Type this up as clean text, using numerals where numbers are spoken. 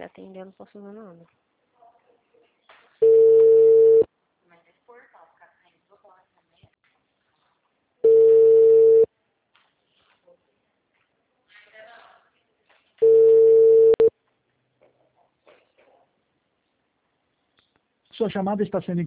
Se atender, eu não posso fazer nada. Sua chamada está sendo